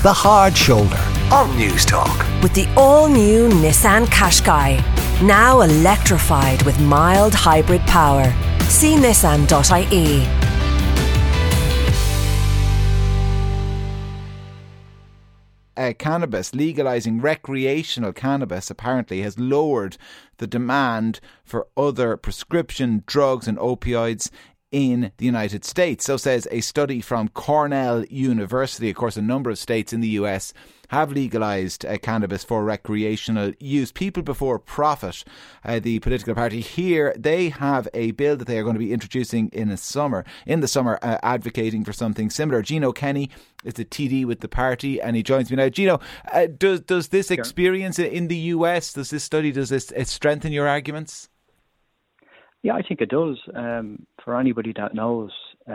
The Hard Shoulder on News Talk. With the all-new Nissan Qashqai. Now electrified with mild hybrid power. See nissan.ie. Cannabis, legalising recreational cannabis, apparently has lowered the demand for other prescription drugs and opioids in the United States. So says a study from Cornell University. Of course, a number of states in the US have legalised cannabis for recreational use. People Before Profit, the political party here, they have a bill that they are going to be introducing in the summer, advocating for something similar. Gino Kenny is the TD with the party, and he joins me now. Gino, does this experience in the US, does this strengthen your arguments? Yeah, I think it does. For anybody that knows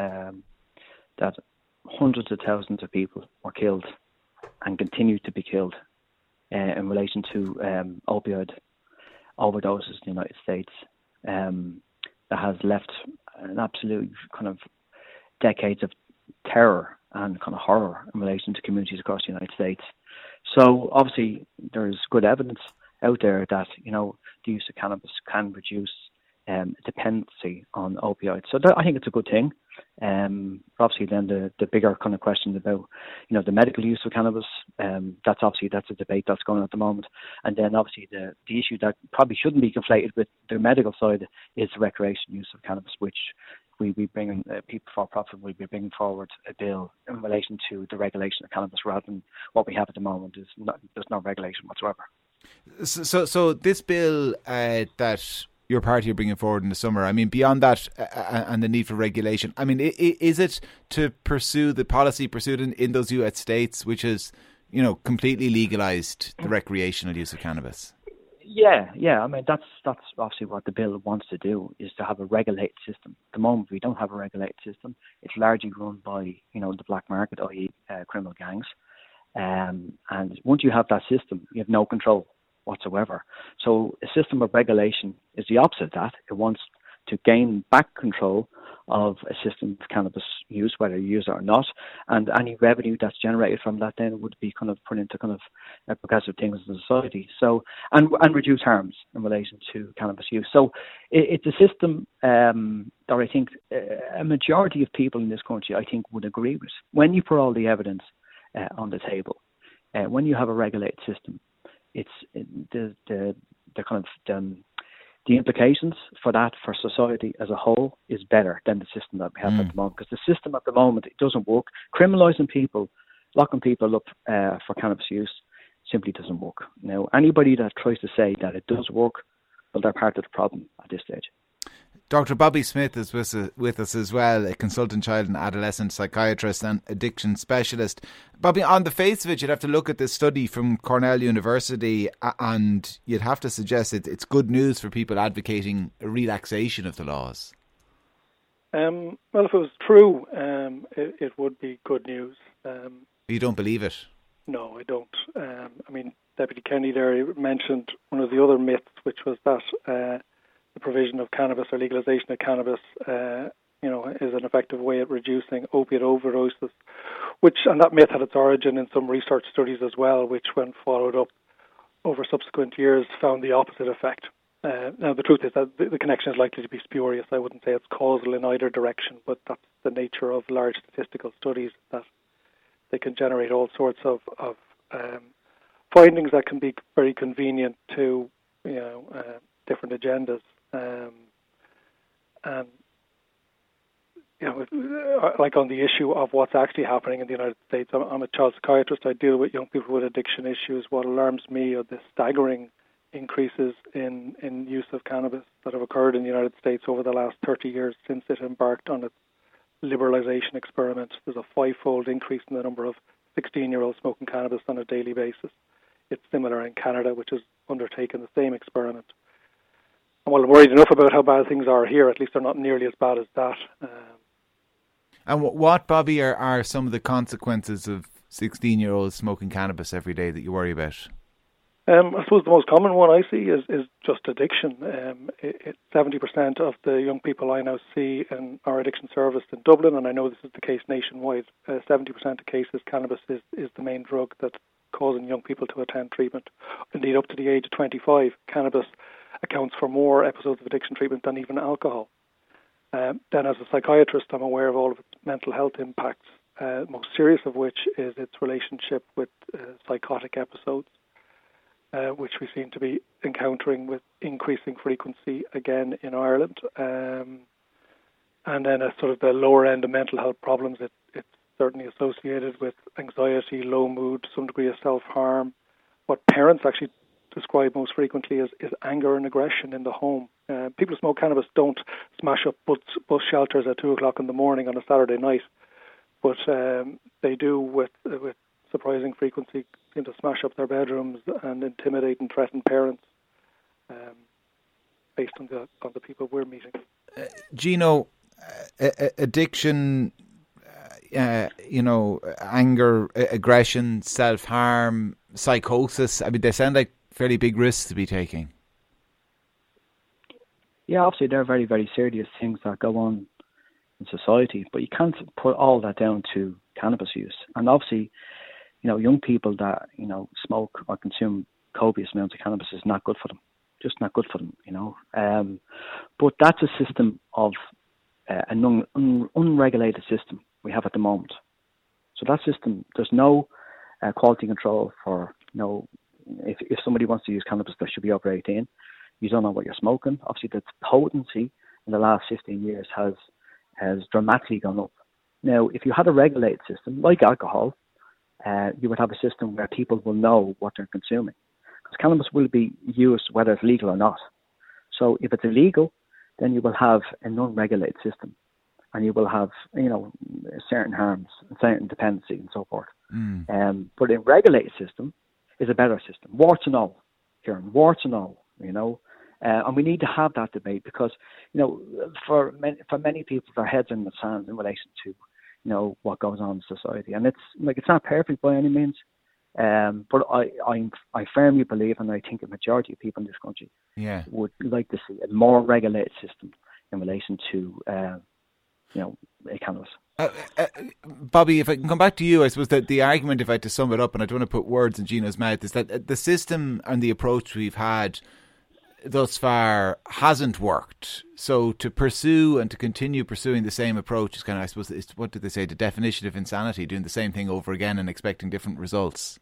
that hundreds of thousands of people were killed and continue to be killed in relation to opioid overdoses in the United States, that has left an absolute kind of decades of terror and kind of horror in relation to communities across the United States. So obviously there's good evidence out there that, you know, the use of cannabis can reduce dependency on opioids. So I think it's a good thing. Obviously then the bigger kind of question about, you know, the medical use of cannabis, that's a debate that's going on at the moment. And then obviously the issue that probably shouldn't be conflated with the medical side is the recreational use of cannabis, which we'll be bringing, People Before Profit will be bringing forward a bill in relation to the regulation of cannabis rather than what we have at the moment. There's no regulation whatsoever. So this bill that your party are bringing forward in the summer, I mean, beyond that and the need for regulation, I mean, is it to pursue the policy pursued in those US states, which is, you know, completely legalised the recreational use of cannabis? Yeah. I mean, that's obviously what the bill wants to do, is to have a regulated system. At the moment, we don't have a regulated system. It's largely run by, you know, the black market, i.e. criminal gangs. And once you have that system, you have no control whatsoever. So a system of regulation is the opposite of that. It wants to gain back control of a system of cannabis use, whether you use it or not, and any revenue that's generated from that then would be kind of put into kind of progressive things in society. So and reduce harms in relation to cannabis use. So it's a system that I think a majority of people in this country, I think, would agree with. When you put all the evidence on the table, when you have a regulated system, it's the implications for that for society as a whole is better than the system that we have at the moment. Because the system at the moment, it doesn't work. Criminalising people, locking people up for cannabis use simply doesn't work. Now, anybody that tries to say that it does work, well, they're part of the problem at this stage. Dr. Bobby Smith is with us as well, a consultant child and adolescent psychiatrist and addiction specialist. Bobby, on the face of it, you'd have to look at this study from Cornell University and you'd have to suggest it's good news for people advocating a relaxation of the laws. Well, if it was true, it would be good news. You don't believe it? No, I don't. I mean, Deputy Kenny there mentioned one of the other myths, which was that the provision of cannabis or legalization of cannabis, is an effective way at reducing opiate overdoses, and that myth had its origin in some research studies as well, which, when followed up over subsequent years, found the opposite effect. Now, the truth is that the connection is likely to be spurious. I wouldn't say it's causal in either direction, but that's the nature of large statistical studies, that they can generate all sorts of findings that can be very convenient to different agendas. And like on the issue of what's actually happening in the United States, I'm a child psychiatrist. I deal with young people with addiction issues. What alarms me are the staggering increases in use of cannabis that have occurred in the United States over the last 30 years since it embarked on its liberalization experiment. There's a 5-fold increase in the number of 16-year-olds smoking cannabis on a daily basis. It's similar in Canada, which has undertaken the same experiment. And while I'm worried enough about how bad things are here, at least they're not nearly as bad as that. And what, Bobby, are some of the consequences of 16-year-olds smoking cannabis every day that you worry about? I suppose the most common one I see is just addiction. 70% of the young people I now see in our addiction service in Dublin, and I know this is the case nationwide, 70% of cases cannabis is the main drug that's causing young people to attend treatment. Indeed, up to the age of 25, cannabis accounts for more episodes of addiction treatment than even alcohol. Then as a psychiatrist, I'm aware of all of its mental health impacts, most serious of which is its relationship with psychotic episodes, which we seem to be encountering with increasing frequency again in Ireland. And then as sort of the lower end of mental health problems, it's certainly associated with anxiety, low mood, some degree of self-harm. What parents actually describe most frequently is anger and aggression in the home. People who smoke cannabis don't smash up bus shelters at 2 o'clock in the morning on a Saturday night, but they do with surprising frequency seem to smash up their bedrooms and intimidate and threaten parents, based on the people we're meeting. Gino, addiction, anger, aggression, self-harm, psychosis, I mean, they sound like fairly big risks to be taking. Yeah, obviously they're very, very serious things that go on in society, but you can't put all that down to cannabis use. And obviously, young people that, smoke or consume copious amounts of cannabis is not good for them. Just not good for them, But that's a system of an unregulated system we have at the moment. So that system, there's no quality control for, if somebody wants to use cannabis, they should be over 18. You don't know what you're smoking. Obviously, the potency in the last 15 years has dramatically gone up. Now, if you had a regulated system, like alcohol, you would have a system where people will know what they're consuming. Because cannabis will be used whether it's legal or not. So if it's illegal, then you will have an unregulated system. And you will have, certain harms, certain dependency and so forth. But a regulated system is a better system. Warts and all, Kieran, warts and all, and we need to have that debate because, for many people, their heads are in the sand in relation to, what goes on in society. And it's not perfect by any means. But I firmly believe, and I think a majority of people in this country would like to see a more regulated system in relation to, cannabis. Bobby, if I can come back to you, I suppose that the argument, if I had to sum it up, and I don't want to put words in Gino's mouth, is that the system and the approach we've had thus far hasn't worked. So to pursue and to continue pursuing the same approach is kind of, I suppose, what did they say, the definition of insanity, doing the same thing over again and expecting different results?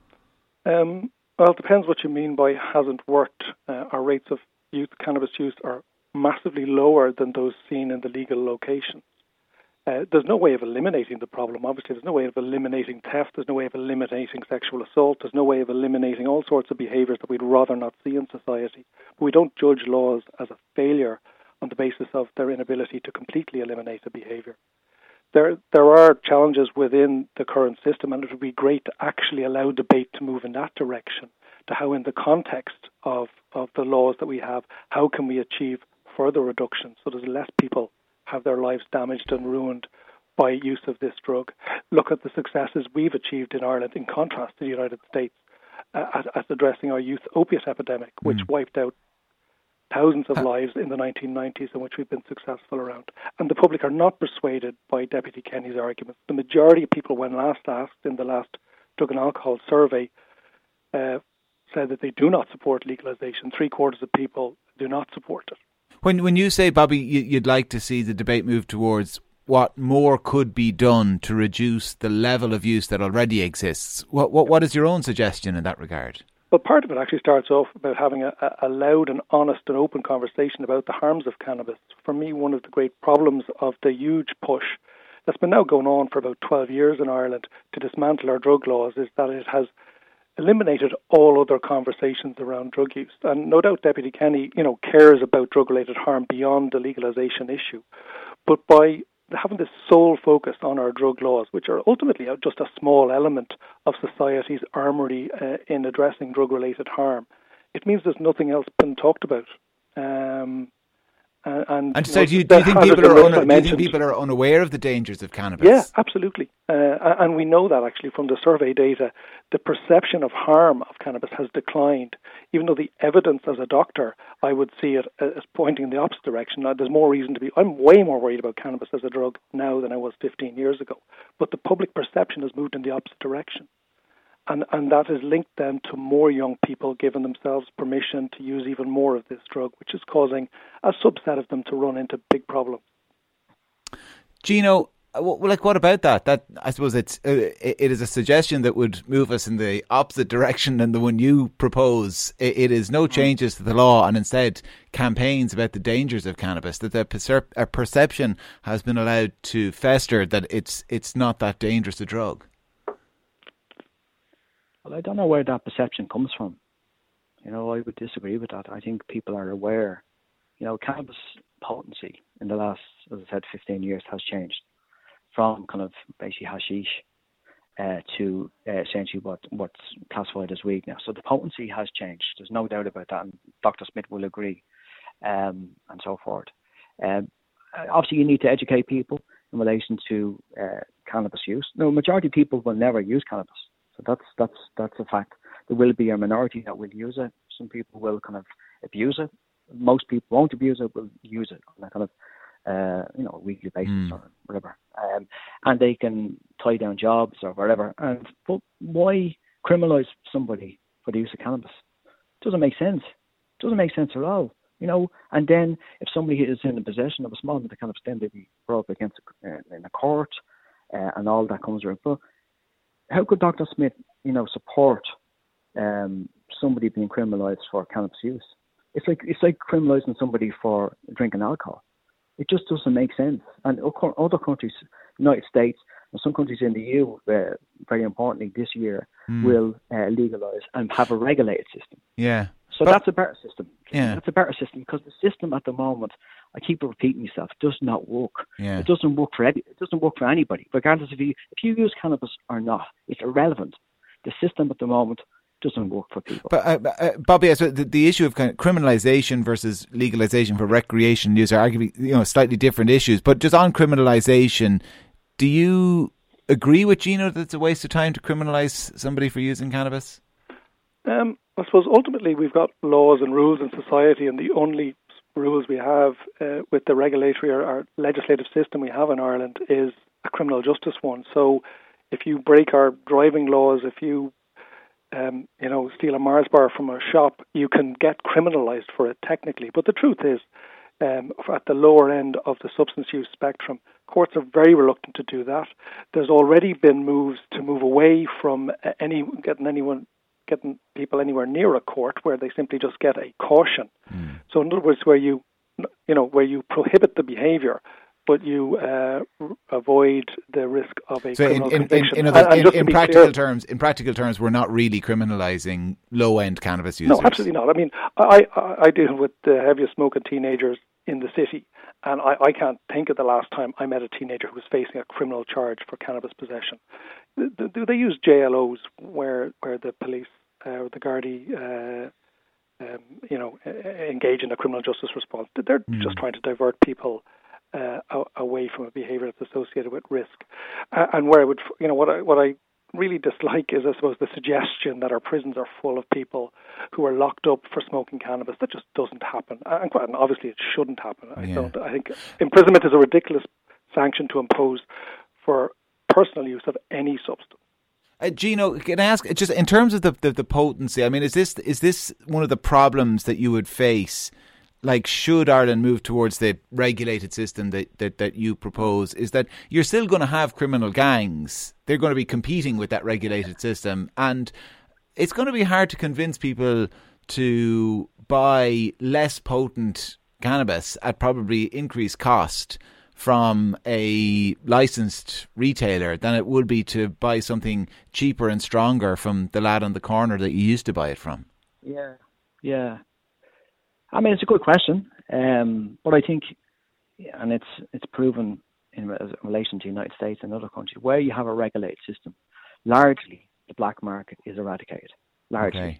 Well, it depends what you mean by hasn't worked. Our rates of cannabis use are massively lower than those seen in the legal locations. There's no way of eliminating the problem, obviously. There's no way of eliminating theft. There's no way of eliminating sexual assault. There's no way of eliminating all sorts of behaviours that we'd rather not see in society. But we don't judge laws as a failure on the basis of their inability to completely eliminate a behaviour. There are challenges within the current system, and it would be great to actually allow debate to move in that direction, to how in the context of the laws that we have, how can we achieve further reductions so there's less people have their lives damaged and ruined by use of this drug. Look at the successes we've achieved in Ireland in contrast to the United States at addressing our youth opiate epidemic, which wiped out thousands of lives in the 1990s and which we've been successful around. And the public are not persuaded by Deputy Kenny's arguments. The majority of people, when last asked in the last drug and alcohol survey, said that they do not support legalisation. 3/4 of people do not support it. When you say, Bobby, you'd like to see the debate move towards what more could be done to reduce the level of use that already exists, what is your own suggestion in that regard? Well, part of it actually starts off about having a loud and honest and open conversation about the harms of cannabis. For me, one of the great problems of the huge push that's been now going on for about 12 years in Ireland to dismantle our drug laws is that it has eliminated all other conversations around drug use. And no doubt Deputy Kenny, cares about drug-related harm beyond the legalisation issue. But by having this sole focus on our drug laws, which are ultimately just a small element of society's armoury in addressing drug-related harm, it means there's nothing else been talked about. And so, do you think people are unaware of the dangers of cannabis? Yeah, absolutely. And we know that actually from the survey data, the perception of harm of cannabis has declined. Even though the evidence as a doctor, I would see it as pointing in the opposite direction. Now, there's more reason to be. I'm way more worried about cannabis as a drug now than I was 15 years ago. But the public perception has moved in the opposite direction. And that is linked then to more young people giving themselves permission to use even more of this drug, which is causing a subset of them to run into big problems. Gino, what about that? That, I suppose, it is a suggestion that would move us in the opposite direction than the one you propose. It is no changes to the law, and instead campaigns about the dangers of cannabis. That a perception has been allowed to fester that it's not that dangerous a drug. Well, I don't know where that perception comes from. I would disagree with that. I think people are aware. Cannabis potency in the last, as I said, 15 years has changed from kind of basically hashish to essentially what's classified as weed now. So the potency has changed. There's no doubt about that, and Dr. Smith will agree, and so forth. Obviously, you need to educate people in relation to cannabis use. No, majority of people will never use cannabis. So that's a fact. There will be a minority that will use it. Some people will kind of abuse it. Most people won't abuse it, will use it on a kind of a weekly basis or whatever. And they can tie down jobs or whatever. But why criminalise somebody for the use of cannabis? It doesn't make sense. It doesn't make sense at all. And then if somebody is in the possession of a small amount of cannabis, then they'd be brought up against in a court and all that comes around. But how could Dr. Smith, support somebody being criminalised for cannabis use? It's like criminalising somebody for drinking alcohol. It just doesn't make sense. And other countries, United States, and some countries in the EU, very importantly this year, will legalise and have a regulated system. Yeah. So that's a better system. Yeah. That's a better system because the system at the moment, I keep repeating myself, does not work. Yeah. It doesn't work for anybody, regardless if you use cannabis or not. It's irrelevant. The system at the moment doesn't work for people. But Bobby, so the issue of kind of criminalisation versus legalisation for recreation use are arguably slightly different issues. But just on criminalisation, do you agree with Gino that it's a waste of time to criminalise somebody for using cannabis? I suppose ultimately we've got laws and rules in society, and the only rules we have with the regulatory or legislative system we have in Ireland is a criminal justice one. So if you break our driving laws, if you steal a Mars bar from a shop, you can get criminalised for it technically. But the truth is, at the lower end of the substance use spectrum, courts are very reluctant to do that. There's already been moves to move away from getting people anywhere near a court, where they simply just get a caution. So in other words, where you prohibit the behaviour, but you avoid the risk of a criminal conviction. In practical terms, we're not really criminalising low-end cannabis users. No, absolutely not. I mean, I deal with the heaviest smoking teenagers in the city, and I can't think of the last time I met a teenager who was facing a criminal charge for cannabis possession. Do they use JLOs where the police or the Gardaí engage in a criminal justice response? They're just trying to divert people away from a behaviour that's associated with risk. And where I would, what I really dislike is, I suppose, the suggestion that our prisons are full of people who are locked up for smoking cannabis. That just doesn't happen. And obviously it shouldn't happen. I think imprisonment is a ridiculous sanction to impose for personal use of any substance. Gino, can I ask, just in terms of the potency, I mean, is this one of the problems that you would face? Like, should Ireland move towards the regulated system that you propose, is that you're still going to have criminal gangs. They're going to be competing with that regulated system. And it's going to be hard to convince people to buy less potent cannabis at probably increased cost from a licensed retailer than it would be to buy something cheaper and stronger from the lad on the corner that you used to buy it from. Yeah. I mean, it's a good question, but I think, and it's proven in relation to the United States and other countries, where you have a regulated system, largely the black market is eradicated. Largely.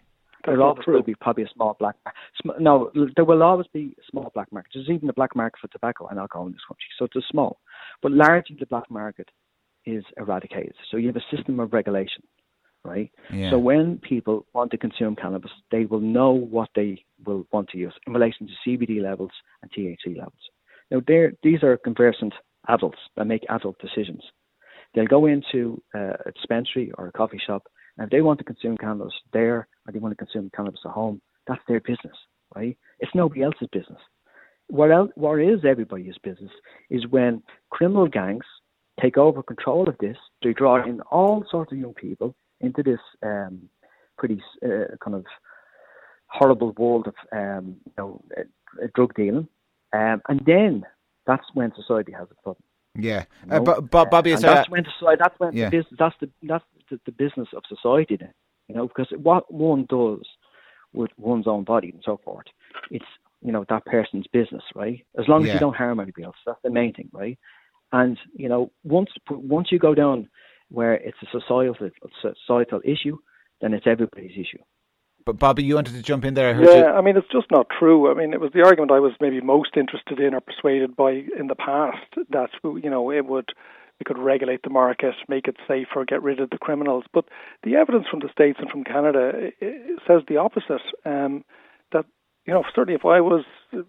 There'll always will be probably a small black market. No, there will always be a small black market. There's even a black market for tobacco and alcohol in this country. So it's a small. But largely the black market is eradicated. So you have a system of regulation, right? Yeah. So when people want to consume cannabis, they will know what they will want to use in relation to CBD levels and THC levels. Now, these are conversant adults that make adult decisions. They'll go into a dispensary or a coffee shop, and if they want to consume cannabis there or they want to consume cannabis at home, that's their business, right? It's nobody else's business. What is everybody's business is when criminal gangs take over control of this. They draw in all sorts of young people into this pretty kind of horrible world of drug dealing, and then that's when society has a problem. Yeah, Bobby, that's when the business, that's the business of society then, because what one does with one's own body and so forth, it's that person's business, right? As long as you don't harm anybody else, that's the main thing, right? And once you go down where it's a societal issue, then it's everybody's issue. But Bobby, you wanted to jump in there. I mean, it's just not true. I mean, it was the argument I was maybe most interested in or persuaded by in the past, that we could regulate the market, make it safer, get rid of the criminals. But the evidence from the States and from Canada says the opposite. That certainly if I was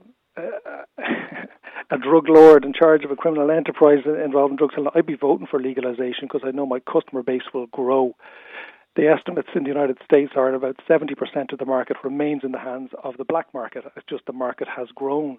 a drug lord in charge of a criminal enterprise involving drugs, I'd be voting for legalization because I know my customer base will grow. The estimates in the United States are about 70% of the market remains in the hands of the black market. It's just the market has grown.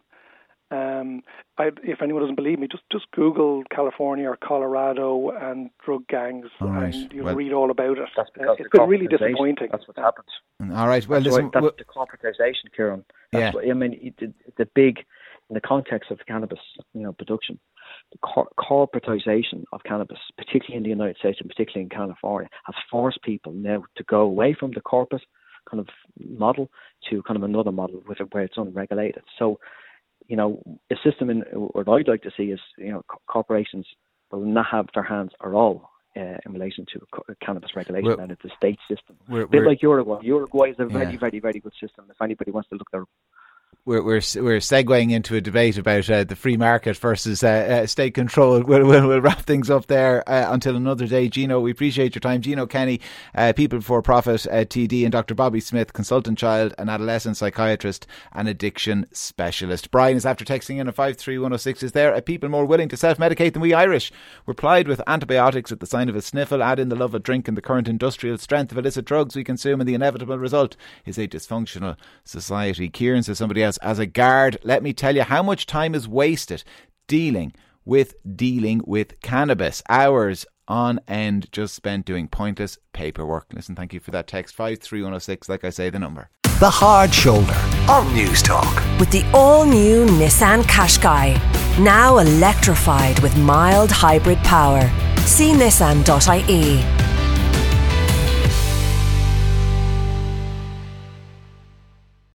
If anyone doesn't believe me, just Google California or Colorado and drug gangs, and you'll read all about it. It's been really disappointing. That's what's happened. All right. Well, that's the corporatization, Kieran. That's what, I mean, the big, in the context of cannabis, production, the corporatization of cannabis, particularly in the United States and particularly in California, has forced people now to go away from the corporate kind of model to kind of another model where it's unregulated. So, a system what I'd like to see is, corporations will not have their hands at all in relation to cannabis regulation, and it's a state system. A bit like Uruguay. Uruguay is a very, very, very good system. If anybody wants to look there. We're segueing into a debate about the free market versus state control. We'll wrap things up there until another day. Gino, we appreciate your time. Gino Kenny, People Before Profit TD, and Dr. Bobby Smith, consultant child and adolescent psychiatrist and addiction specialist. Brian is after texting in at 53106. Is there a people more willing to self-medicate than we Irish? We're plied with antibiotics at the sign of a sniffle. Add in the love of drink and the current industrial strength of illicit drugs we consume, and the inevitable result is a dysfunctional society. Kieran says somebody else, as a guard, let me tell you how much time is wasted dealing with cannabis. Hours on end just spent doing pointless paperwork. Listen, thank you for that text. 53106, like I say, the number. The Hard Shoulder on News Talk. With the all-new Nissan Qashqai. Now electrified with mild hybrid power. See Nissan.ie.